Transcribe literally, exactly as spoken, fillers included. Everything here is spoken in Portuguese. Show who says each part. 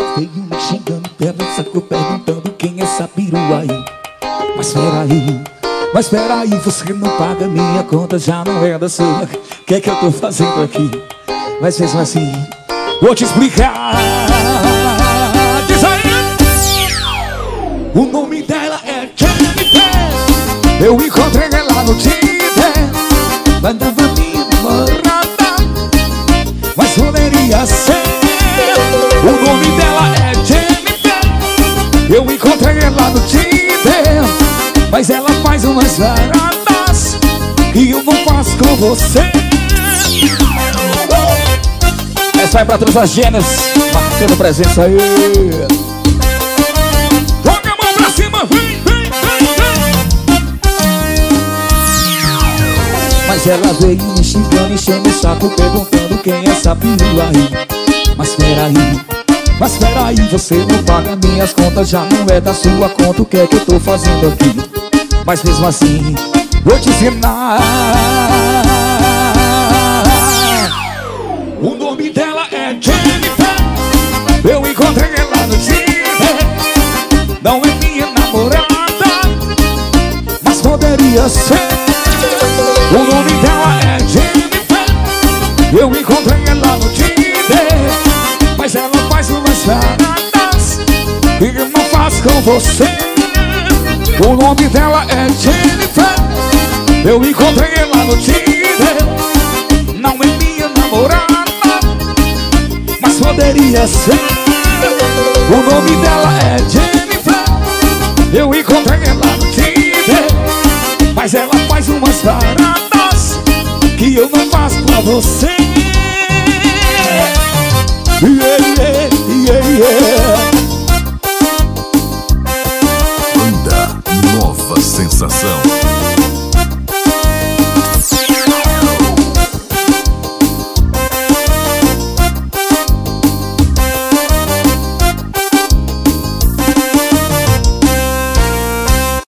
Speaker 1: veio me xingando, pela sacou perguntando quem é essa perua aí. Mas peraí, mas peraí, você não paga minha conta, já não é da sua. O que é que eu tô fazendo aqui? Mas mesmo assim, vou te explicar. Diz aí. O nome dela é Jennifer. Eu encontrei ela no Tinder, mandava minha namorada, mas poderia ser. O nome dela é Jennifer. Eu encontrei ela no Tinder, mas ela faz umas baratas que eu não faço com você. Essa vai pra todas as gêneros, marcando presença aí. Joga a mão pra cima, vem, vem, vem, vem. Mas ela veio me xingando, enchendo o saco, perguntando quem é essa perua aí. Mas peraí, mas peraí, você não paga minhas contas, já não é da sua conta. O que é que eu tô fazendo aqui? Mas mesmo assim, vou te ensinar. O nome dela é Jennifer. Eu encontrei ela no Tinder, não é minha namorada, mas poderia ser. O nome dela é Jennifer. Eu encontrei ela no Tinder, mas ela faz umas baratas que eu não faço com você. O nome dela é Jennifer. Eu encontrei ela no Tinder, não é minha namorada, mas poderia ser. O nome dela é Jennifer. Eu encontrei ela no Tinder, mas ela faz umas baratas que eu não faço pra você. Yeah, yeah, yeah, yeah.
Speaker 2: Banda Nova Sensação.